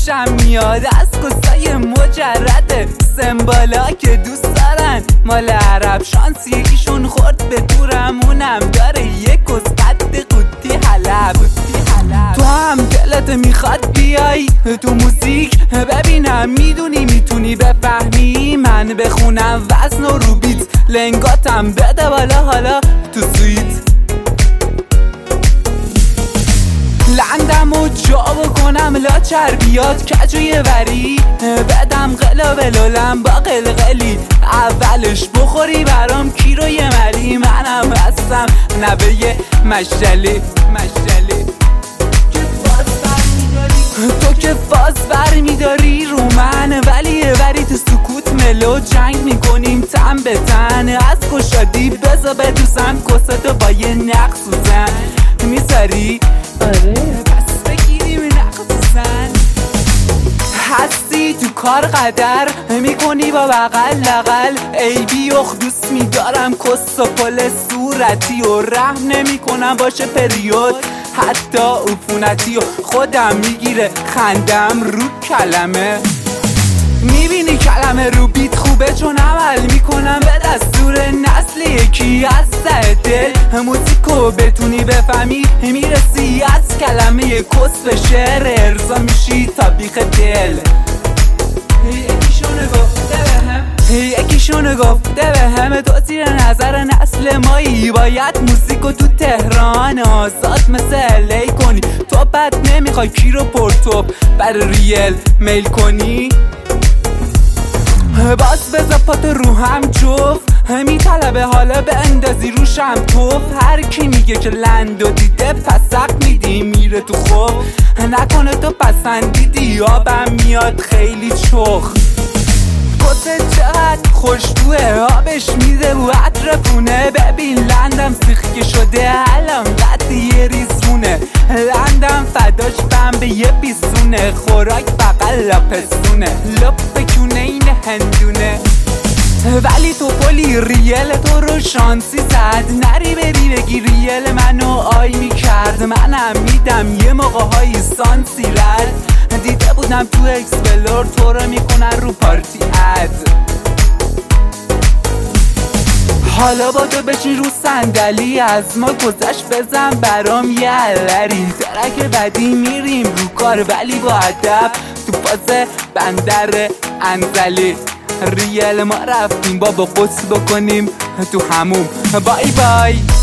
خوشم میاد از کسای مجرد سمبالا که دوست دارن مال عرب. شانسی یکیشون خورد به دورمونم داره یک کس قد قوطی حلب. تو هم دلت میخواد بیای تو موزیک ببینم میدونی میتونی بفهمی من بخونم وزن و رو بیت لنگاتم بده بالا حالا تو سویت. لندم و جا بکنم لا چربیات کجوی وری بدم قلاب لولم با قلقلی اولش بخوری برام کیلو یه ملی. منم هستم نوه مشتلی تو که فاز برمیداری رو من ولی وری تو سکوت ملو جنگ میکنیم تن به تن. از کشادی بزا بدوسم کستو با یه نقص و زن میذاری آره پس بگیریم نقصن. هستی تو کار قدر میکنی با بغل لغل عیبی اخدوس میدارم کس و پل صورتی و رحم نمی کنم باشه پریود حتی عفونتی و خودم میگیره خندم رو کلمه. میبینی کلمه رو بیت خوبه چون عمل میکنم به دستور نسل یکی از ته دل. موزیکو بتونی بفهمی میرسی از کلمه کس به شعر ارضا میشی تا بیخ دل. یکیشونو گفته به همه تو زیر نظر نسل مایی باید موزیکو تو تهران آزاد مثل لی کنی. تو بد نمیخوای کی رو پرتوب بر ریل میل کنی. باز بزا پاتو رو هم جفت میطلبه حالا به اندازی روشم توف. هر کی میگه که لندو دیده پسق میدی میره تو خوب نکنه تو پسندیدی آبم میاد خیلی چخ. کسه چقدر خوشبوه آبش میده و عطرفونه. ببین لندم سیخ که شده الان قد یه ریزونه. لندم فداش بم به یه پیسونه خوراک بقل لاپسونه لپ کونه این هندونه. ولی تو پلی ریل تو رو شانسی زد نری بری بگی ریل منو آی میکرد. منم میدم یه موقع های سانسی رد دیده بودم تو اکسپلور تو رو میکنن رو پارتی اد. حالا با تو بشین رو صندلی از ما گذشت بزن برام یه علری. ترک بعدی میریم رو کار ولی با ادب تو فاز بندر انزلی. ریل ما رفتیم بابا قصد بکنیم تو هموم. بای بای.